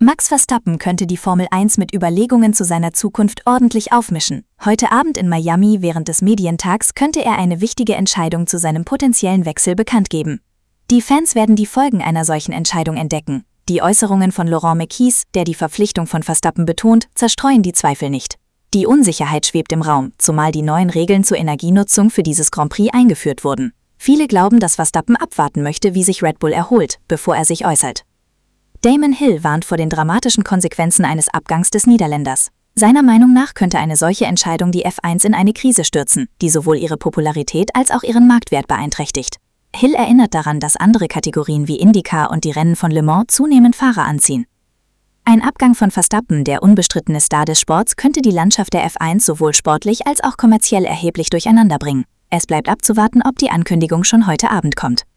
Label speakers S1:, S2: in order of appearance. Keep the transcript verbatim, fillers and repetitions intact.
S1: Max Verstappen könnte die Formel eins mit Überlegungen zu seiner Zukunft ordentlich aufmischen. Heute Abend in Miami während des Medientags könnte er eine wichtige Entscheidung zu seinem potenziellen Wechsel bekannt geben. Die Fans werden die Folgen einer solchen Entscheidung entdecken. Die Äußerungen von Laurent Mekies, der die Verpflichtung von Verstappen betont, zerstreuen die Zweifel nicht. Die Unsicherheit schwebt im Raum, zumal die neuen Regeln zur Energienutzung für dieses Grand Prix eingeführt wurden. Viele glauben, dass Verstappen abwarten möchte, wie sich Red Bull erholt, bevor er sich äußert. Damon Hill warnt vor den dramatischen Konsequenzen eines Abgangs des Niederländers. Seiner Meinung nach könnte eine solche Entscheidung die F eins in eine Krise stürzen, die sowohl ihre Popularität als auch ihren Marktwert beeinträchtigt. Hill erinnert daran, dass andere Kategorien wie IndyCar und die Rennen von Le Mans zunehmend Fahrer anziehen. Ein Abgang von Verstappen, der unbestrittene Star des Sports, könnte die Landschaft der F eins sowohl sportlich als auch kommerziell erheblich durcheinander bringen. Es bleibt abzuwarten, ob die Ankündigung schon heute Abend kommt.